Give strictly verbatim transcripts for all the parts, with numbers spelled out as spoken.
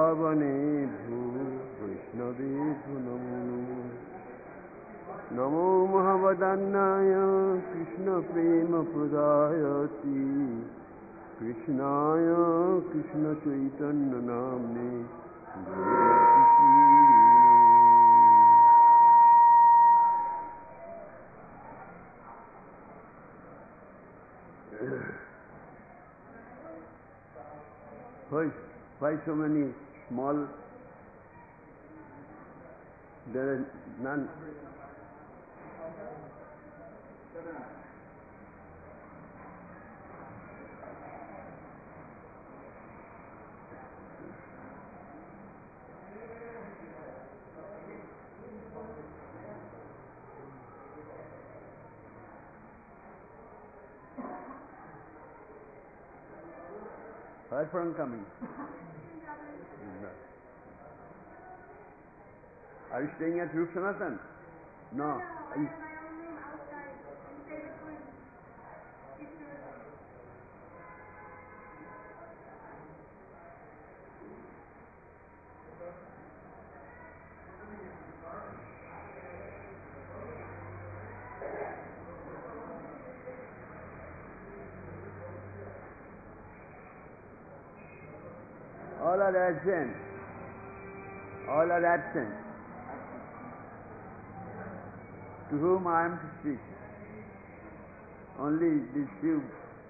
पतितावनेभ्यो वैष्णवेभ्यो नमो नमो महावदन्नाय कृष्णप्रेमप्रदायति कृष्णाय कृष्णचैतन्यनाम्ने Why, why so many small? There are none. Where from coming? Are you staying at Rup Sanatan? No. Are you... All are absent. All are absent. To whom I am to speak? Only these few.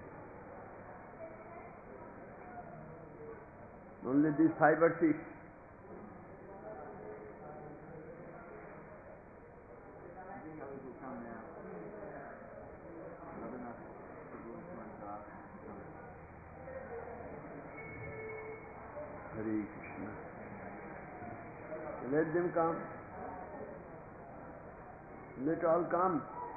Only these five or six. Hare Krishna. Let them come. Let all come.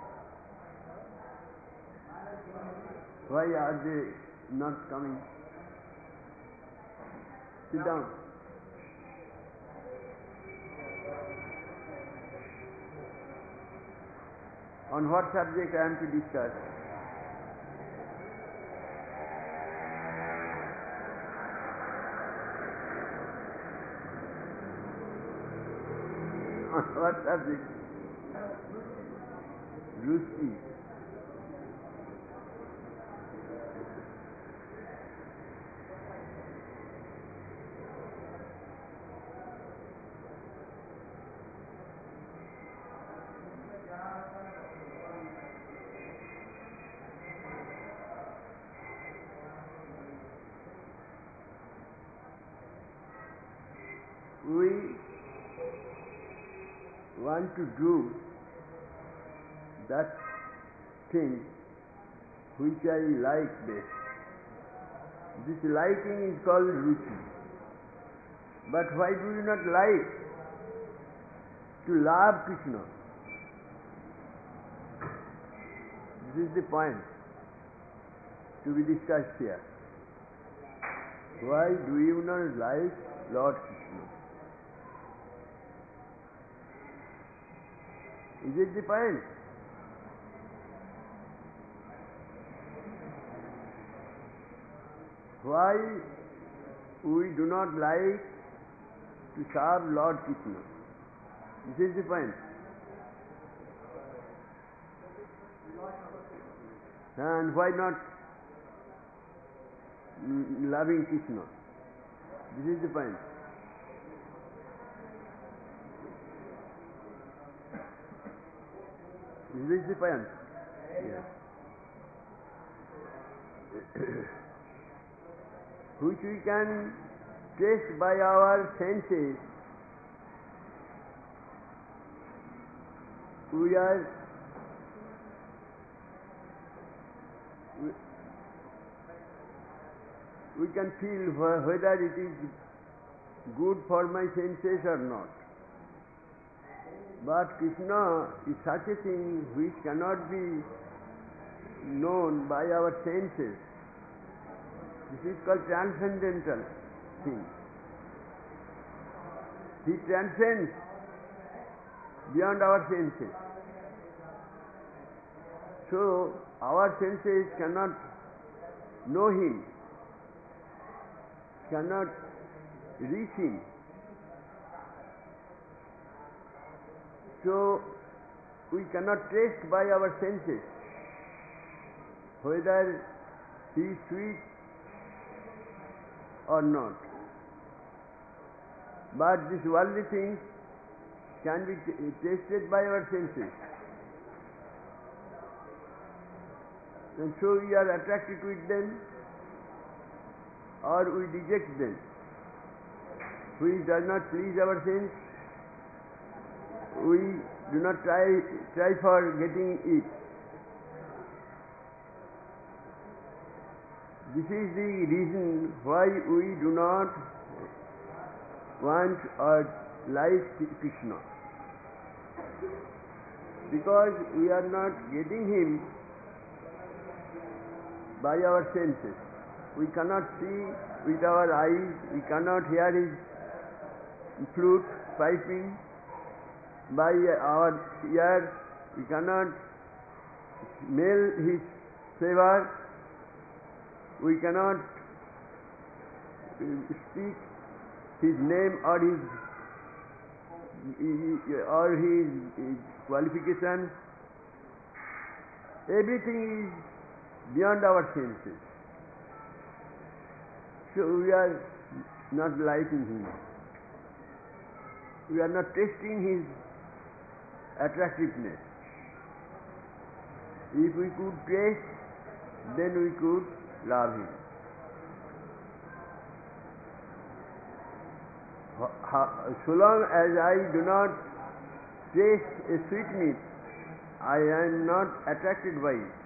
Why are they not coming? Sit down. On what subject I am to discuss? On what subject? Ruchi. We want to do that thing which I like best. This liking is called ruchi. But why do you not like to love Krishna? This is the point to be discussed here. Why do you not like Lord Krishna? Is it the point? Why we do not like to serve Lord Krishna? This is the point. And why not loving Krishna? This is the point. This is the point. Yes. Which we can taste by our senses. We are we, we can feel whether it is good for my senses or not. But Krishna is such a thing which cannot be known by our senses. This is called transcendental thing. He transcends beyond our senses. So our senses cannot know Him, cannot reach him. So we cannot taste by our senses whether he is sweet or not. But these worldly things can be t- tasted by our senses. And so we are attracted with them or we reject them. Which does not please our sense, we do not try, try for getting it. This is the reason why we do not want or like Krishna. Because we are not getting him by our senses. We cannot see with our eyes, we cannot hear his flute piping by our ears, we cannot smell his savor, we cannot speak his name or his or his, his qualification. Everything is beyond our senses. So we are not liking him. We are not tasting his attractiveness. If we could taste, then we could love him. So long as I do not taste a sweetmeat, I am not attracted by it.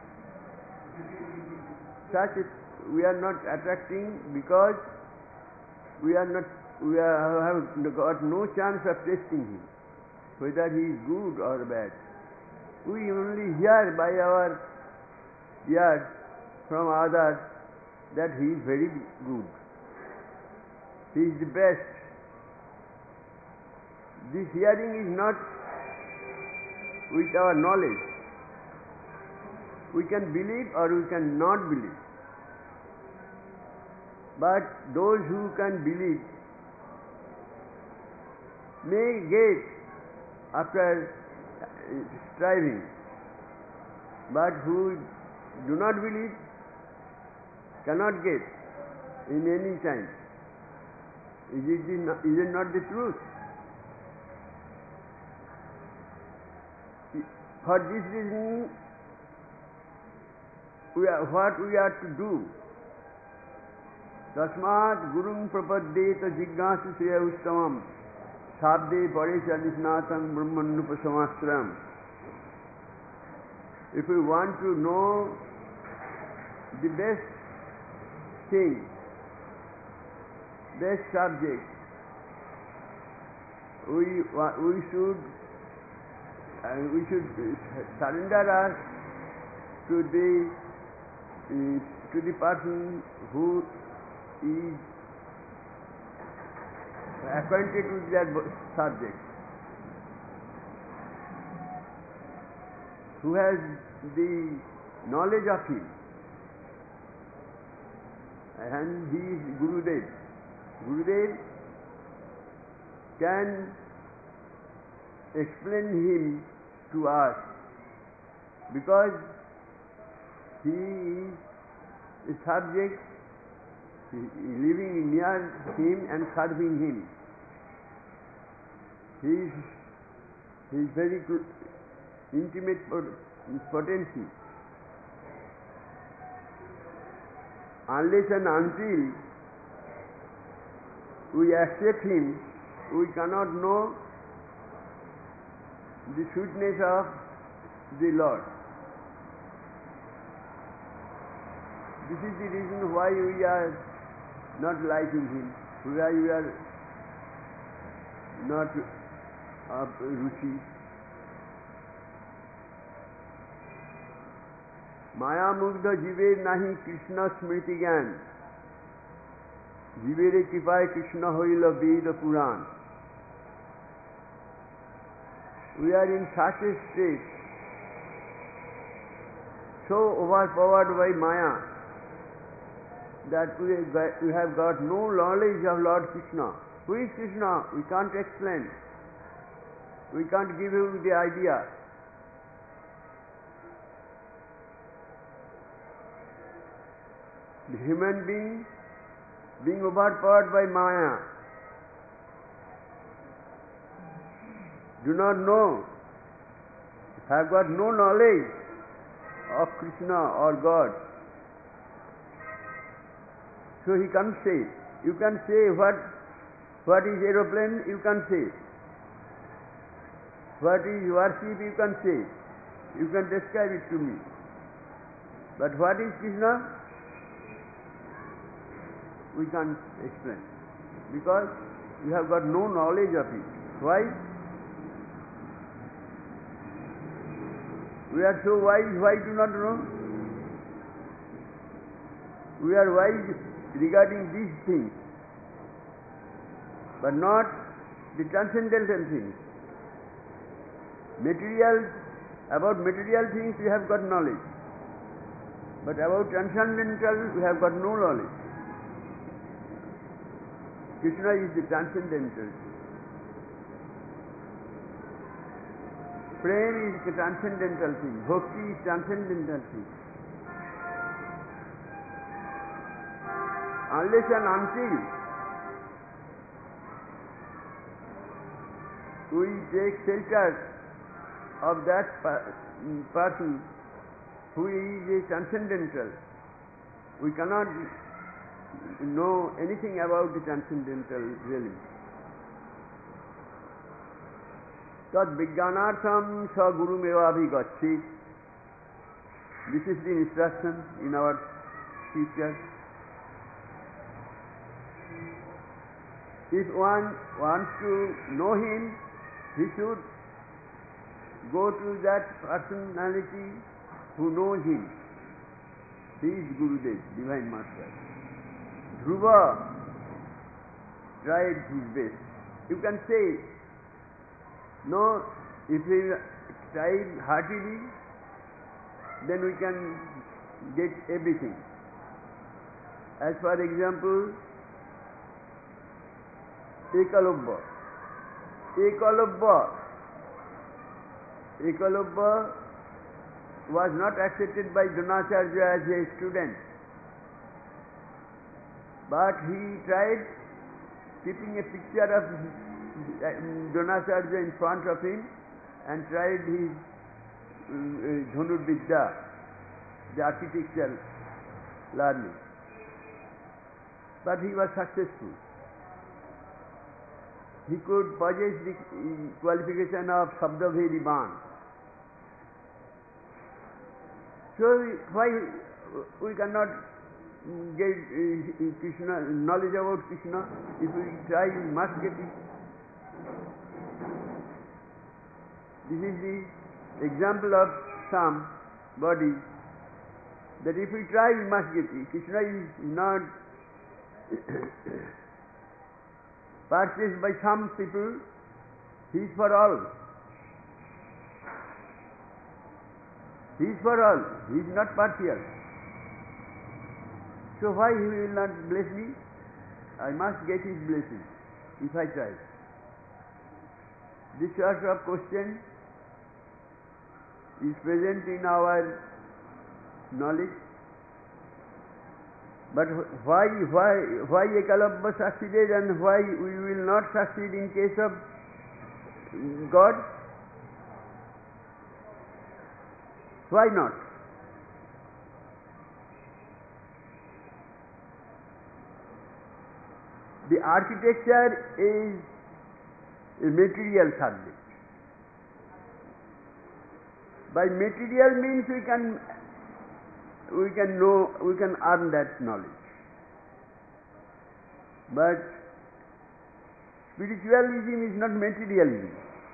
Such a, we are not attracting because we are not we are, have got no chance of tasting him, whether he is good or bad. We only hear by our ears from others that he is very good. He is the best. This hearing is not with our knowledge. We can believe or we can not believe. But those who can believe may get after striving, but who do not believe cannot get in any time. Is it, the, is it not the truth? For this reason, we are, what we are to do? Tasmat Gurung Prapaddeta Jignasu Sriya Uttamam Sabde Paresha Nisnatam Brahmanupasamastram. If we want to know the best thing, best subject, we, we should and we should surrender us to the uh, to the person who is acquainted with that subject, who has the knowledge of him, and he is Gurudev. Gurudev can explain him to us because he is a subject living near him and serving him. He is, he is very intimate potency. Unless and until we accept him, we cannot know the sweetness of the Lord. This is the reason why we are not liking him, why we are not of ruchi. Maya mugdha jive nahi Krishna smriti gyan. Jivere kripaye Krishna hoila Veda Puran. We are in such a state, so overpowered by Maya, that we have got, we have got no knowledge of Lord Krishna. Who is Krishna? We can't explain. We can't give you the idea. The human being being overpowered by Maya do not know, have got no knowledge of Krishna or God. So he can't say. You can say what what is aeroplane, you can say. What is worship, you can say. You can describe it to me. But what is Krishna? We can't explain. Because you have got no knowledge of it. Why? We are so wise, why do not know? We are wise regarding these things, but not the transcendental things. Material, about material things we have got knowledge, but about transcendental we have got no knowledge. Krishna is the transcendental. Prem is the transcendental thing. Bhakti is transcendental thing. Unless and until we take shelter of that person who is a transcendental, we cannot know anything about the transcendental realm. Tad vijnanartham sa guru meva abhigacchit. This is the instruction in our teacher. If one wants to know him, he should go to that personality who knows him. He is Gurudev, Divine Master. Dhruva tried his best. You can say, no, if we tried heartily, then we can get everything. As for example, Ekalabya. Ekalabya. Ekalabya was not accepted by Dronacharya as a student, but he tried keeping a picture of Dronacharya in front of him and tried his uh, Dhanurvidya, the architectural learning. But he was successful. He could possess the qualification of Sabdabhedi Ban. So why we cannot get Krishna, knowledge about Krishna? If we try, we must get it. This is the example of somebody that if we try, we must get it. Krishna is not purchased by some people, he is for all. He is for all, he is not partial. So why he will not bless me? I must get his blessing if I try. This sort of question is present in our knowledge. But why, why, why Ekalabya succeeded and why we will not succeed in case of God? Why not? The architecture is a material subject. By material means we can we can know, we can earn that knowledge. But spiritualism is not materialism.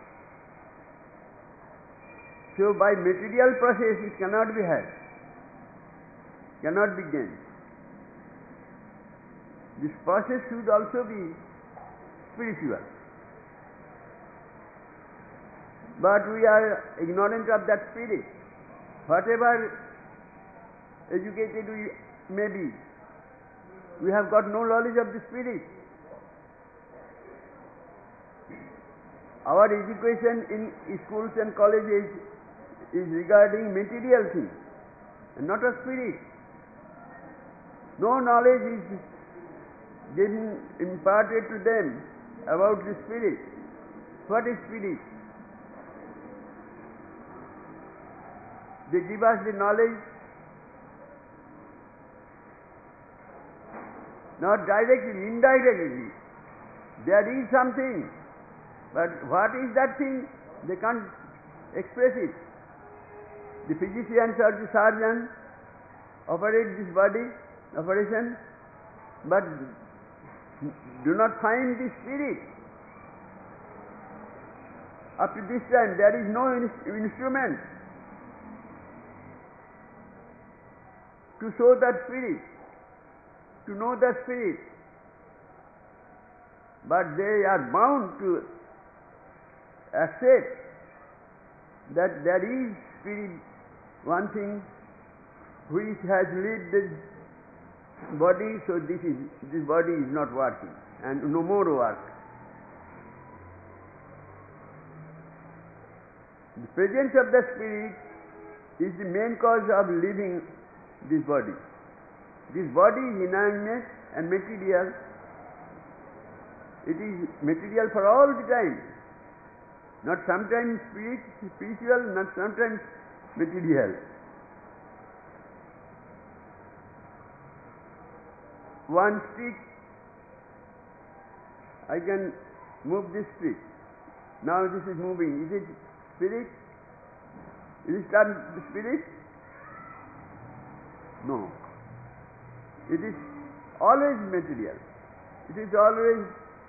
So by material process it cannot be had, cannot be gained. This process should also be spiritual. But we are ignorant of that spirit. Whatever educated we may be, we have got no knowledge of the spirit. Our education in schools and colleges is regarding material things and not a spirit. No knowledge is given, imparted to them about the spirit. What is spirit? They give us the knowledge not directly, indirectly. There is something, but what is that thing? They can't express it. The physicians or the surgeon operate this body, operation, but do not find the spirit. Up to this time, there is no in- instrument to show that spirit, to know that spirit. But they are bound to accept that there is spirit, one thing which has led the body, so this is this body is not working and no more work. The presence of the spirit is the main cause of living this body. This body is inanimate and material. It is material for all the time. Not sometimes spirit, spiritual, not sometimes material. One stick, I can move this stick. Now this is moving. Is it spirit? Is it the spirit? No. It is always material. It is always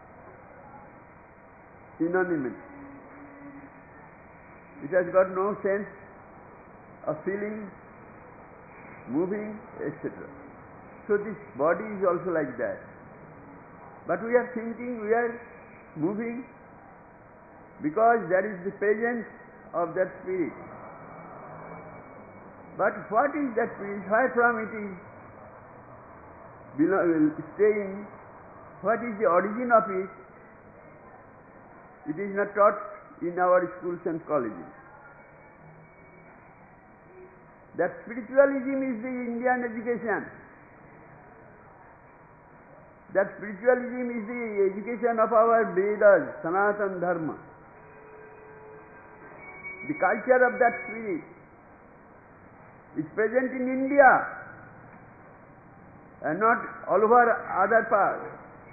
inanimate. It has got no sense of feeling, moving, et cetera. So this body is also like that. But we are thinking, we are moving because there is the presence of that spirit. But what is that spirit? Where from it is belong, staying? What is the origin of it? It is not taught in our schools and colleges. That spiritualism is the Indian education. That spiritualism is the education of our Vedas, Sanatana Dharma. The culture of that spirit is present in India and not all over other parts.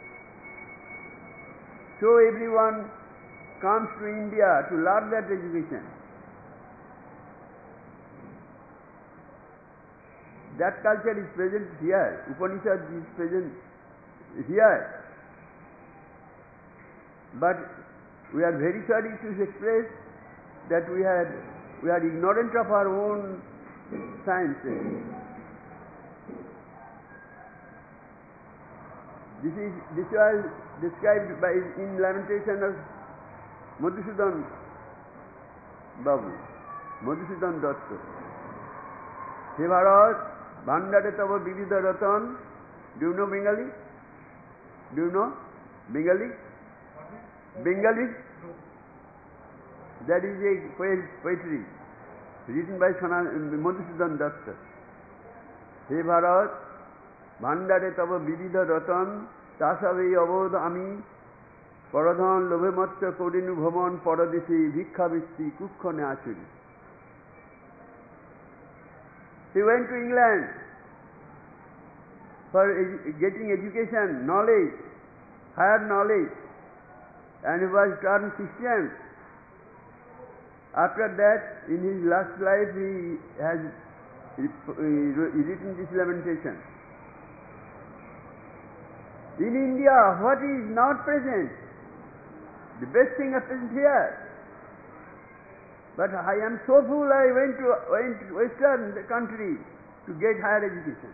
So everyone comes to India to learn that education. That culture is present here. Upanishad is present here. But we are very sorry to express that we are, we are ignorant of our own sciences. This is this was described by in Lamentation of Madhusudan Babu, Madhusudan Datta. He Bharat, Bhandare Tava Vividha Ratan. Do you know Bengali? Do you know Bengali? Bengali? That is a poetry written by Madhusudan Datta. He Bharat, Bhandare Tava Vividha Ratan, Tasave Avod Ami, Paradhan Lovematcha Kodinu Bhaman Paradesi Vikhavisti Kukhane Achuri. He went to England for edu- getting education, knowledge, higher knowledge, and he was turned Christian. After that, in his last life, he has written this lamentation. In India, what is not present? The best thing is present here. But I am so full, I went to went to Western country to get higher education.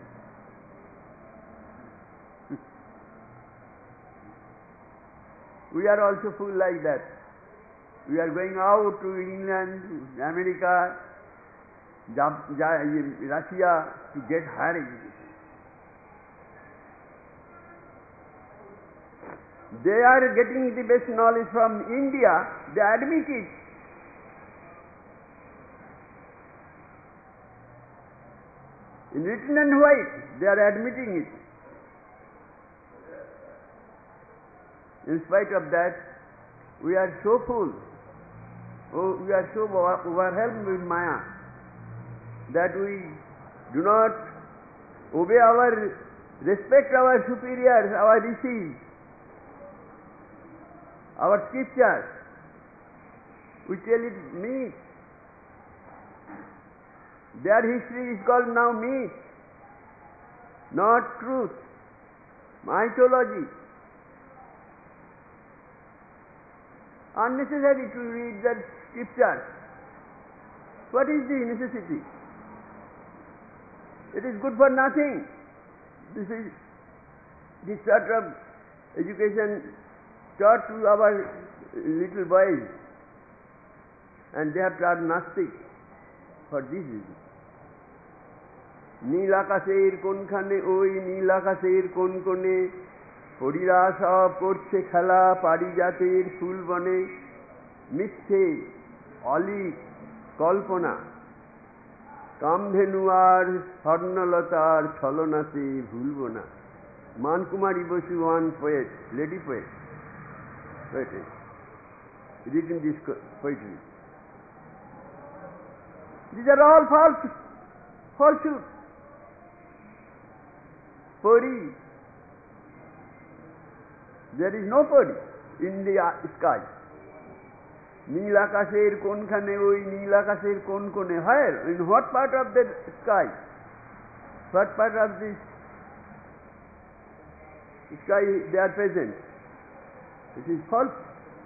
We are also full like that. We are going out to England, America, Russia to get higher education. They are getting the best knowledge from India, they admit it. In written and white, they are admitting it. In spite of that, we are so full, oh, we are so overwhelmed with Maya that we do not obey our, respect our superiors, our rishis, our scriptures. We tell it myth. Their history is called now myth, not truth, mythology. Unnecessary to read the scriptures. What is the necessity? It is good for nothing. This is this sort of education taught to our little boys, and they have turned Nastic for this reason. নীল আকাশের কোনখানে ওই নীল আকাশের কোন কোণে পরীরা সব করছে খেলা পারিজাতের ফুল বনে মিথ্যে অলিক কল্পনা কামধেনু আর স্বর্ণলতার ছলনাতে ভুলব না। মানকুমারী Basu, one poet, lady poet, poetry, written this poetry. These are all false, falsehood. Puri, there is no puri in the sky. নীল আকাশের কোনখানে ওই নীল আকাশের কোন কোণে, where, in what part of the sky, what part of this sky they are present? It is false.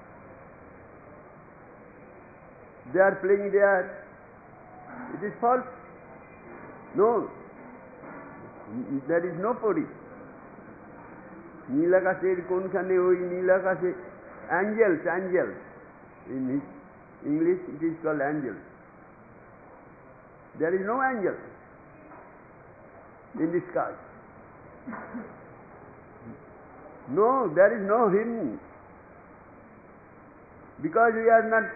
They are playing there. It is false. No, there is no puri. নীল আকাশের কোনখানে ওই নীল আকাশে, angels, angels. In English it is called angels. There is no angel in the sky. No, there is no hidden. Because we are not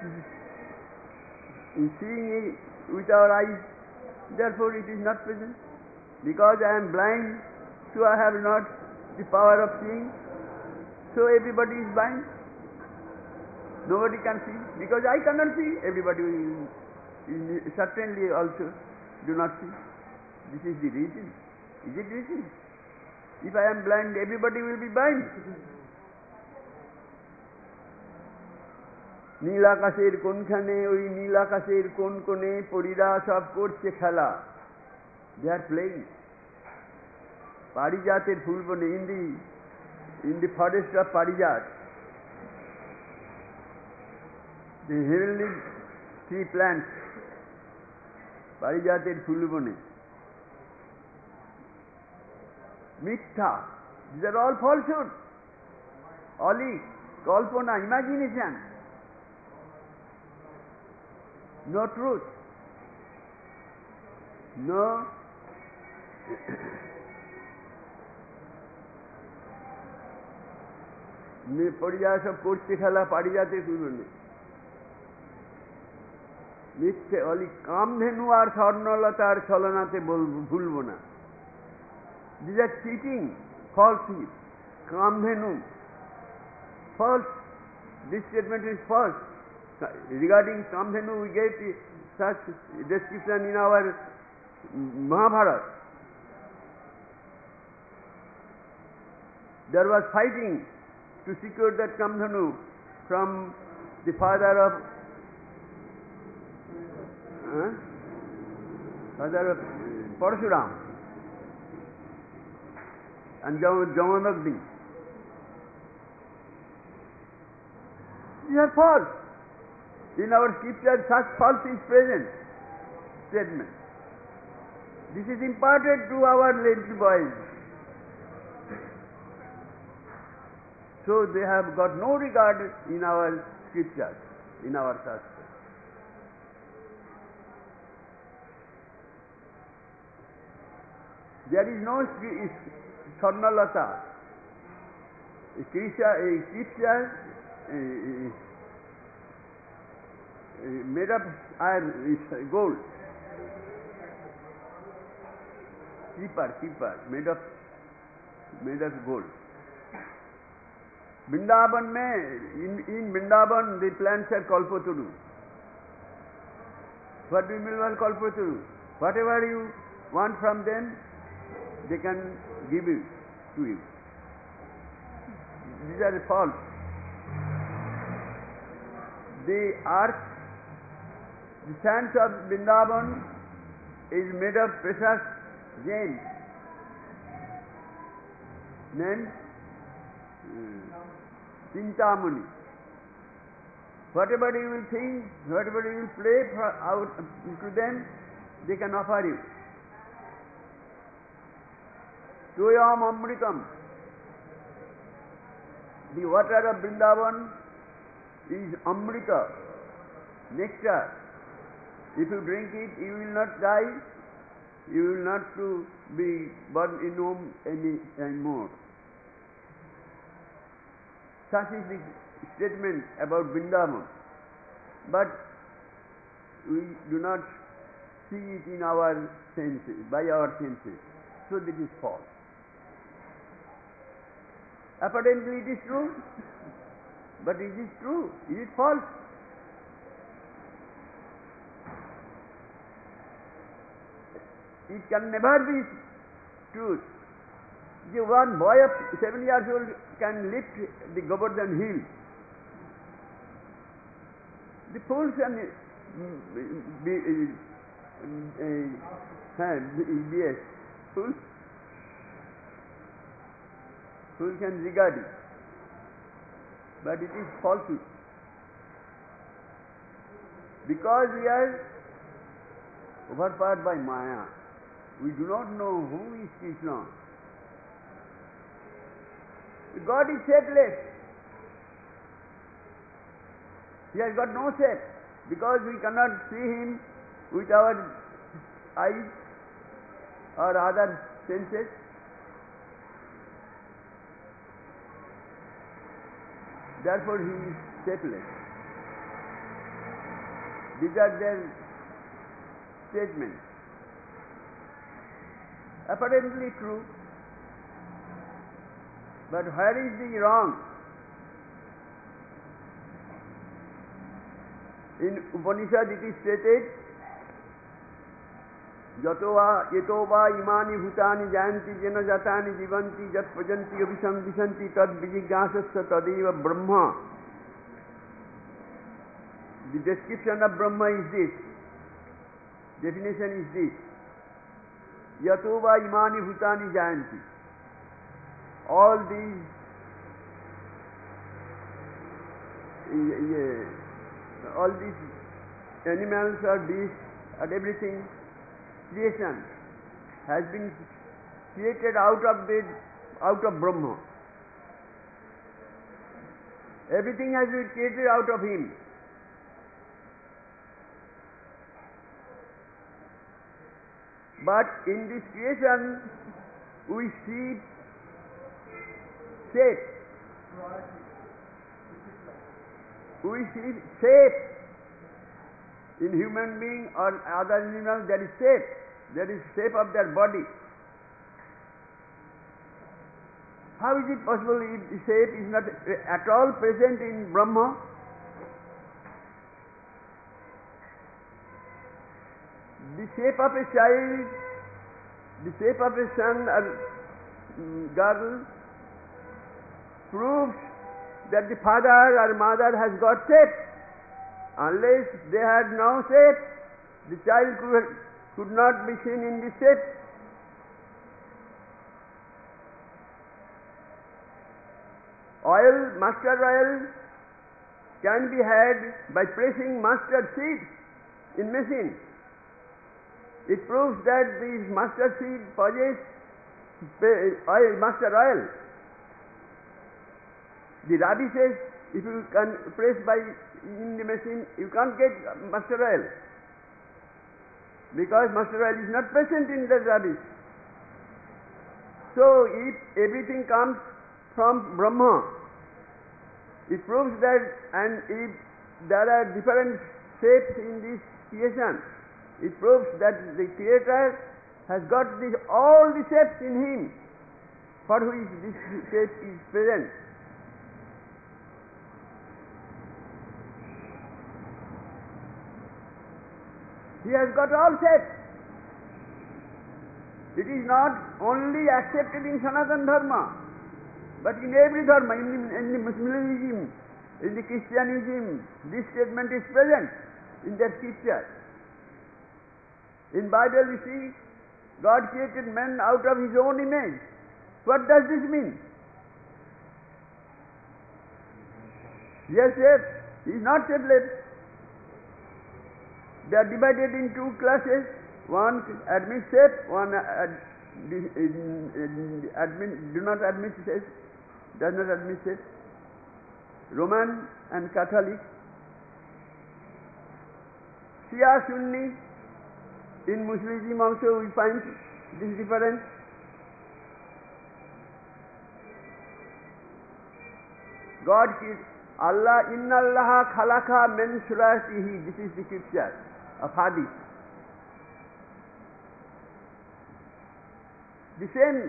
seeing it with our eyes, therefore it is not present. Because I am blind, so I have not the power of seeing, so everybody is blind. Nobody can see, because I cannot see. Everybody will, will certainly also do not see. This is the reason. Is it reason? If I am blind, everybody will be blind. নীল আকাশের কোনখানে ওই নীল আকাশের কোন কোণে পরীরা সব করছে খেলা। They are playing. পারিজাতের ফুল বনে, in the in the forest of Parijat, the heavenly tree plants, পারিজাতের ফুল বনে। মিথ্যা, these are all falsehood, অলিক কল্পনা, imagination, no truth, no পরিজা সব করছে খেলা পারিজাতের ফুল বনে। মিথ্যে অলি কামধেনু আর স্বর্ণলতার ছলনাতে ভুলব না। These are cheating, falsehood. Kamdhenu, false. This statement is false. Regarding Kamdhenu, we gave such description in our Mahabharata. There was fighting to secure that Kamdhenu from the father of uh, father of Parashuram and Jamanagni. These are false. In our scripture, such false is present statement. This is imparted to our little boys. So they have got no regard in our scriptures, in our Shastra. There is no Swarnalata. a Krishna, a Krishna a, a, a made of iron, is gold. Keeper, keeper, made of made of gold. Vrindavan mein, in, in Vrindavan the plants are kalpataru. What do you mean by kalpataru? Whatever you want from them, they can give it to you. These are false. The earth, the sands of Vrindavan is made of precious gems named Chintamani. Whatever you will think, whatever you will play for out to them, they can offer you. Toyam Amritam. The water of Vrindavan is Amrita, nectar. If you drink it, you will not die, you will not to be born in womb any anymore. Such is the statement about Vrindavan. But we do not see it in our senses, by our senses. So this is false. Apparently it is true, but is it true? Is it false? It can never be truth. The one boy of seven years old can lift the Govardhan hill. The fools can be, uh, uh, yes, fools, fools can regard it, but it is falsehood. Because we are overpowered by Maya, we do not know who is Krishna. God is shapeless. He has got no shape, because we cannot see Him with our eyes or other senses. Therefore He is shapeless. These are their statements. Apparently true, but where is the wrong? In Upanishad it is stated, Yato va yeto va imani bhutani jayanti jena jatani jivanti jat prajanti abhisamdisanti tad vijigāsasya tadeva Brahma. The description of Brahma is this, definition is this, Yato va imani bhutani jayanti. All these uh, all these animals or beasts and everything, creation has been created out of the out of Brahma. Everything has been created out of Him. But in this creation we see shape. We see shape. In human being or other animals there is shape. There is shape of their body. How is it possible if the shape is not at all present in Brahma? The shape of a child, the shape of a son or girl proves that the father or mother has got shape. Unless they had no shape, the child could, could not be seen in this shape. Oil, mustard oil can be had by pressing mustard seeds in machine. It proves that these mustard seed possess oil, mustard oil. The radishes, if you can press by in the machine, you can't get mustard oil, because mustard oil is not present in the radish. So if everything comes from Brahma. It proves that, and if there are different shapes in this creation, it proves that the Creator has got this, all the shapes in Him for which this shape is present. He has got all shapes. It is not only accepted in Sanatana Dharma, but in every Dharma, in the, in the Muslimism, in the Christianism, this statement is present in their scripture. In Bible you see, God created man out of His own image. What does this mean? Yes, yes, He is not shapeless. They are divided in two classes. One admits shape, one ad, admit, do not admit shape, does not admit shape. Roman and Catholic. Shia, Sunni. In Muslim also we find this difference. God is Allah, Inna Allah Khalaka min suratihi. This is the scripture of Hadith. The same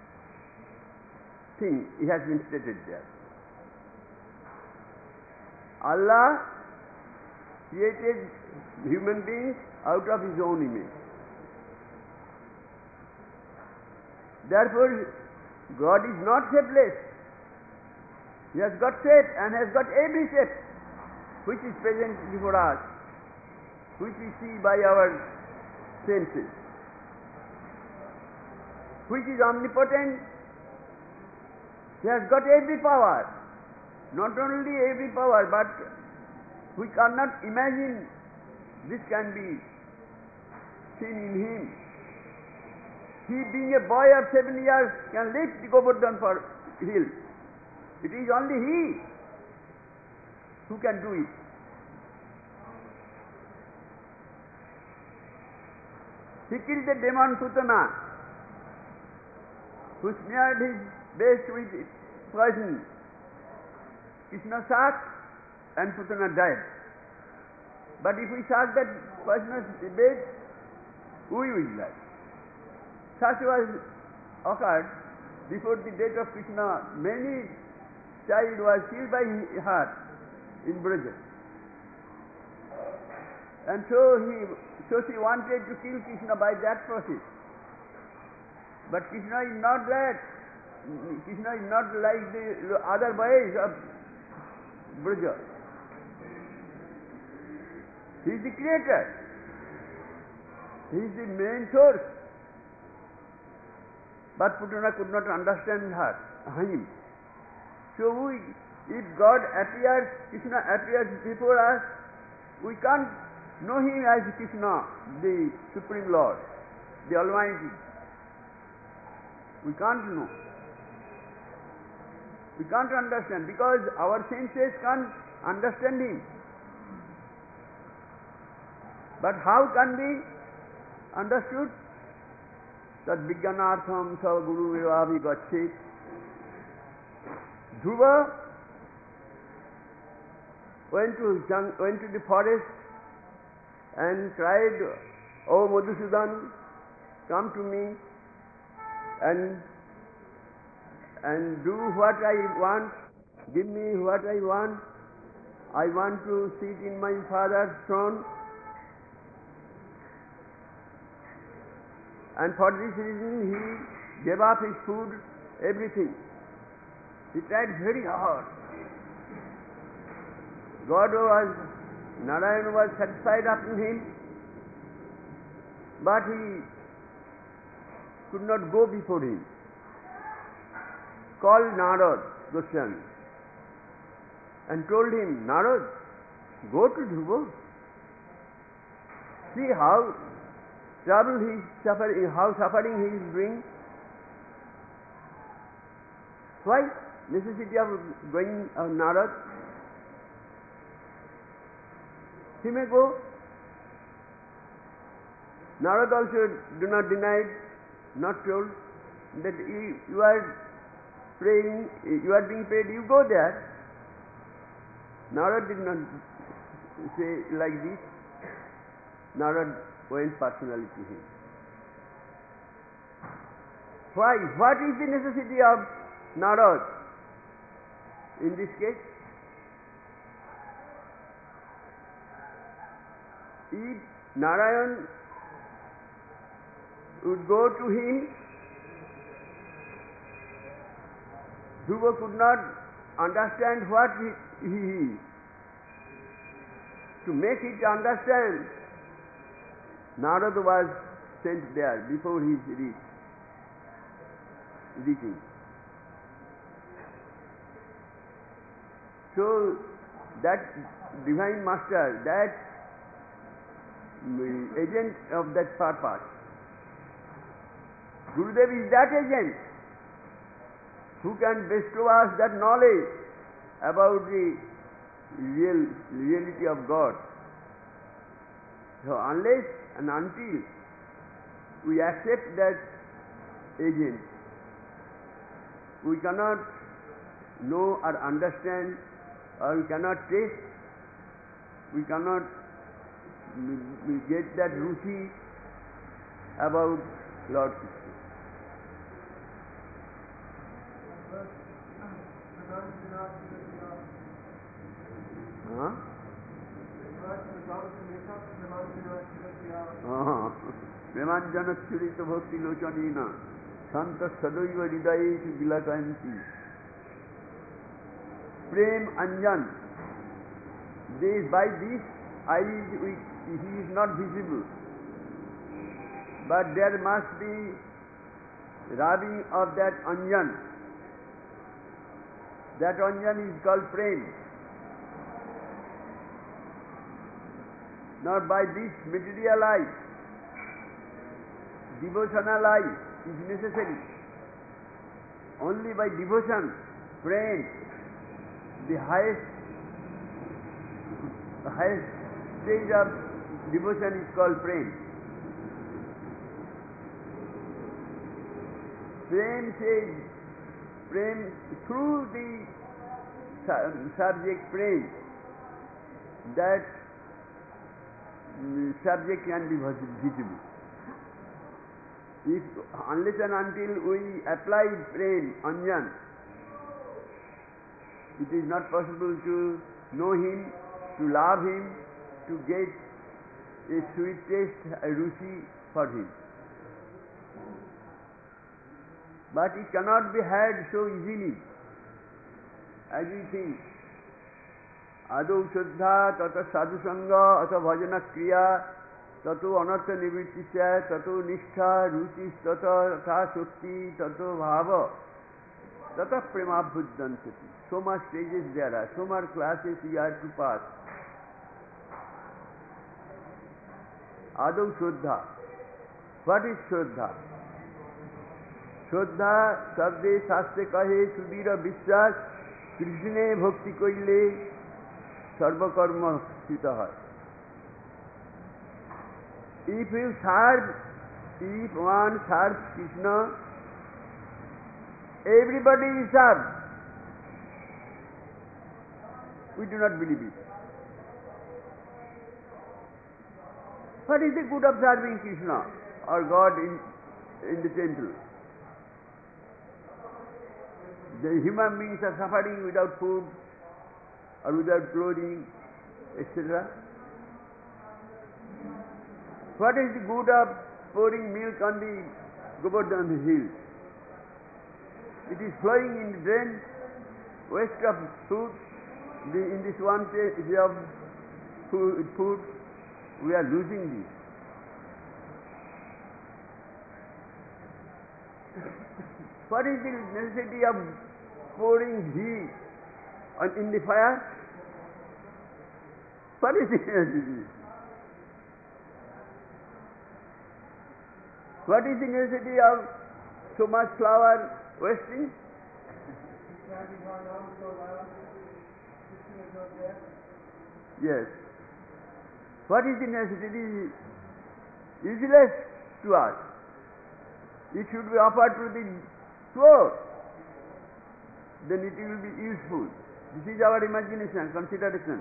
thing it has been stated there. Allah created human beings out of His own image. Therefore, God is not shapeless. He has got shape and has got every shape which is present before us, which we see by our senses, which is omnipotent. He has got every power. Not only every power, but we cannot imagine this can be seen in Him. He, being a boy of seven years, can lift the Govardhan for hill. It is only He who can do it. He killed the demon Putana, who smeared his breast with poison. Krishna shot and Putana died. But if we shot that poisonous bed, we will die. Such was occurred before the death of Krishna. Many child was killed by her in Braja. And so he, so she wanted to kill Krishna by that process. But Krishna is not that. Krishna is not like the other boys of Braja. He is the creator. He is the main source. But Putana could not understand her, him. So we, if God appears, Krishna appears before us, we can't know Him as Krishna, the Supreme Lord, the Almighty. We can't know. We can't understand because our senses can't understand Him. But how can be understood? Tad Vijnanartham sa Guru Evavi Gachet. Dhruva went to, went to the forest and cried, "O Madhusudan, come to me and and do what I want, give me what I want. I want to sit in my father's throne." And for this reason he gave up his food, everything. He tried very hard. God was, Narayana was satisfied upon him, but he could not go before him. Called Narad Goswami and told him, "Narad, go to Dhruva. See how trouble he is suffering, how suffering he is doing. Why necessity of going uh, Narad? He may go." Narad also do not deny, not told that you, you are praying, you are being paid, you go there. Narad did not say like this. Narad went personally to him. Why? What is the necessity of Narad in this case? If Narayan would go to him, Dhruva could not understand what he, he is. To make it understand, Narada was sent there before his reach, reaching. So that divine master, that agent of that purpose, Gurudev is that agent who can bestow us that knowledge about the real reality of God. So unless and until we accept that agent, we cannot know or understand, or we cannot taste, we cannot get that ruchi about Lord Krishna. Huh? Premanjana Churita Bhakti Lochanina Santa Sadaiva Hridayesu Bilakanti. Prem Anjan. This, by this eyes we, he is not visible, but there must be rubbing of that Anjan. That Anjan is called Prem. Not by this material eye, devotional eye is necessary. Only by devotion, Prem, the highest, the highest stage of devotion is called Prem. Prem says, Prem, through the subject Prem, that subject can be visible. If unless and until we apply Prem, Anjan, it is not possible to know him, to love him, to get a sweet taste, a ruchi for him. But it cannot be had so easily as we think. Adau Shuddha, Tata Sadhu Sangha, Ata Bhajana Kriya, Tato Anartha Nivrittisya, Tato Nishtha, Ruchis, Tata Tha Shakti, Tato Bhava, Tata Prema Buddhantati. So much stages there are, so much classes we are to pass. Adau Shuddha. What is Shuddha? Shuddha, Sabde Sastre Kahe, Sudhira Vishwas, Krishne Bhakti Koile, Sarva Karma Sita hai. If you serve, if one serves Krishna, everybody is served. We do not believe it. What is the good of serving Krishna or God in, in the temple? The human beings are suffering without food or without clothing, et cetera. What is the good of pouring milk on the Govardhan hill? It is flowing in the drain, waste of food. The, in this one case of food, food, we are losing this. What is the necessity of pouring ghee on, in the fire? What is the necessity? What is the necessity of so much flour wasting? Yes. What is the necessity? Useless to us. It should be offered to the poor. then it will be useful. This is our imagination, consideration.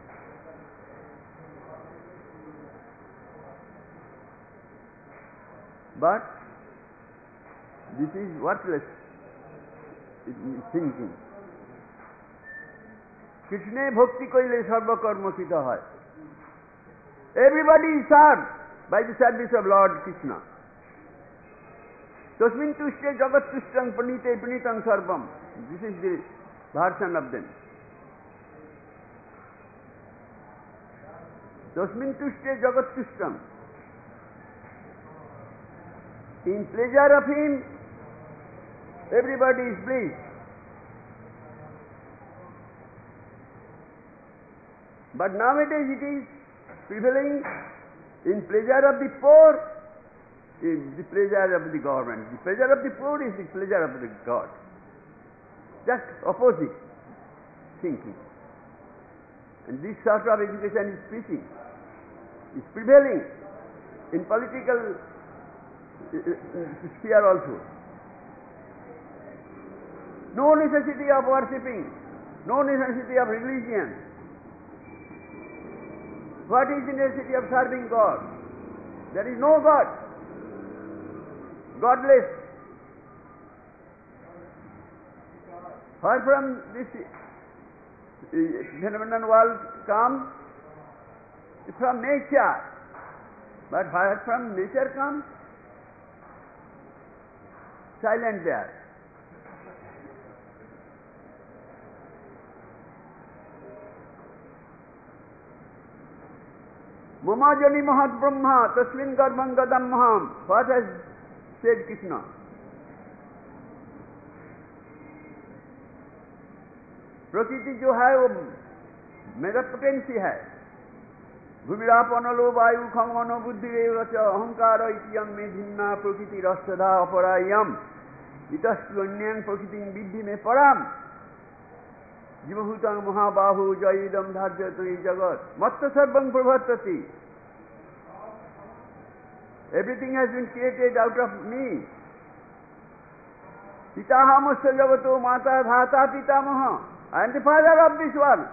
But this is worthless thinking. Krishna bhakti koile sarva karma kita hai. Everybody is served by the service of Lord Krishna. Tasmin tushte jagat tushtang panite panitam sarvam. This is the version of them. Tasmin tushte jagat tushtang. In pleasure of him, everybody is pleased. But nowadays it is prevailing in pleasure of the poor, is the pleasure of the government. The pleasure of the poor is the pleasure of the God. Just opposite thinking. And this sort of education is preaching, is prevailing in political sphere also. No necessity of worshipping, no necessity of religion. What is the necessity of serving God? There is no God. Godless. Where from this phenomenon world comes? From nature. But where from nature comes? Silent there. Mama jani mahat brahma tasmin garbham gadam maham. What has said Krishna? प्रकृति जो है वो मेरा potency है. भूमिराप अनलो वायु खम अनो बुद्धि रेवच अहंकार इत्यम में भिन्ना प्रकृति रसदा अपरायम इतस्तु अन्यं प्रकृति विद्धि में परम जीवभूतं महाबाहु जयिदम धार्यते जगत मत्त सर्वं प्रवर्तति. Everything has been created out of me. Pitahamasya jagato mata dhata pitamaha. I am the father of this world.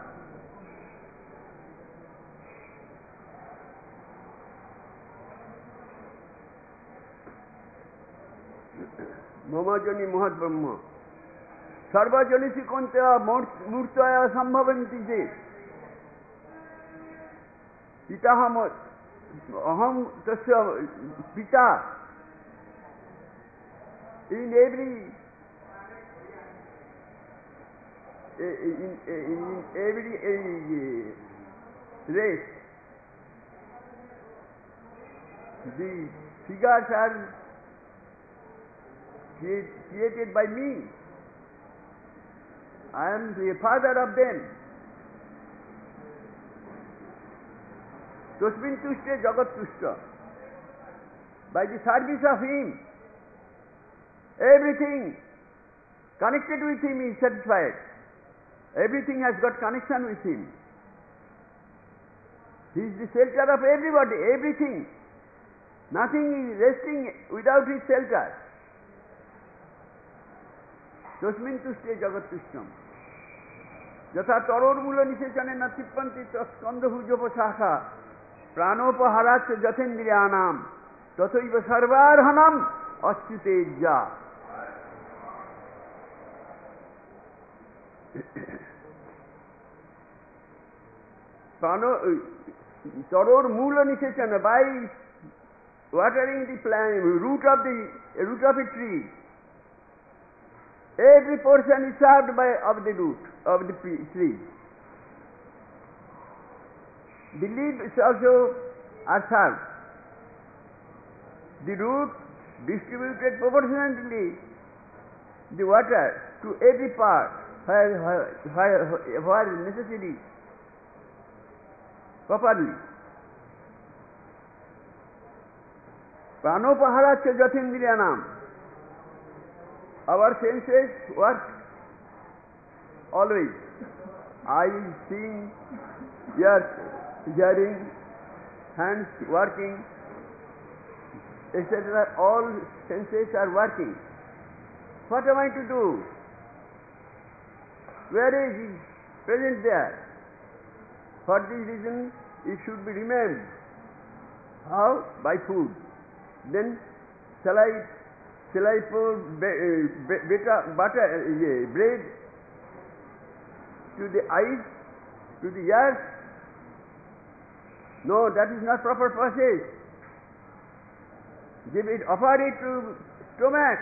Mama jani mahat brahma. Sarva jani sikantya murtaya sambhavanti je. Pitaham aham tasya pita. In every in, in every uh, race, the figures are create, created by me. I am the father of them. Tasmin tushte jagat tushta. By the service of him, everything connected with him is satisfied. Everything has got connection with him. He is the shelter of everybody, everything. Nothing is resting without his shelter. Tasmin tushte jagat tushtam. Yatha taror mula nisechane na tippanti skandabhujopashakha pranopaharach jatendriyanam tathaiva sarvarhanam achyutejya. Taror mula nisechana, by watering the plant, root of the root of a tree, every portion is served by of the root of the tree. The leaves also are served. The root distributed proportionately the water to every part where, where, where necessary properly. Pranopaharach jatindriyanam. Our senses work always. Eyes seeing, ears hearing, hands working, et cetera. All senses are working. What am I to do? whereas is present there. For this reason, it should be remained. How? By food. Then, shall I, shall I pour butter, butter, uh, bread to the eyes, to the ears? No, that is not proper process. Give it, offer it to stomach,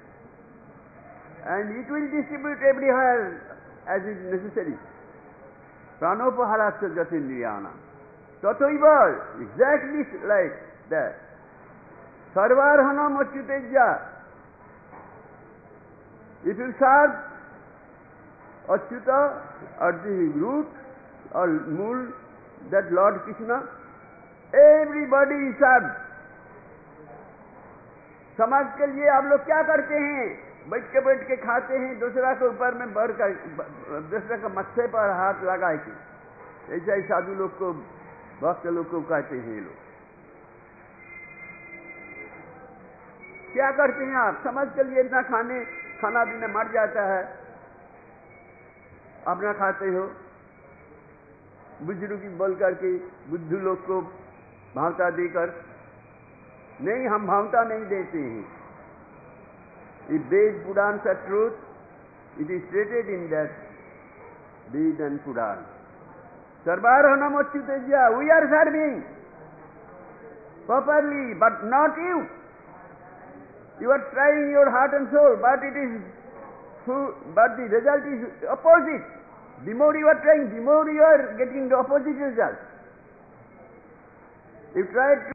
and it will distribute everywhere as is necessary. Pranopaharasya jatindriyana. Tathaiva, exactly like that. Sarvarhanam achyutejya. If you serve Achyuta at the root or mool, that Lord Krishna, everybody is served. समाज के लिए आप लोग क्या करते हैं? बैठ के बैठ के खाते हैं, दूसरा के ऊपर में बढ़ कर, दूसरा के मत्थे पर हाथ लगा के, ऐसा ही साधु लोग को, भक्त लोग को कहते हैं लोग। क्या करते हैं आप? समाज के लिए इतना खाने खाना पीना मर जाता है, अपना खाते हो, बुजुर्ग की बोल करके बुद्धू लोग को भावता देकर। नहीं, हम भावता नहीं देते हैं। If Ved, Purans are truth, it is stated in that Ved and Puran. Sarvarhanam achyutejya, we are serving properly, but not you. You are trying your heart and soul, but it is, but the result is opposite. The more you are trying, the more you are getting the opposite result. You try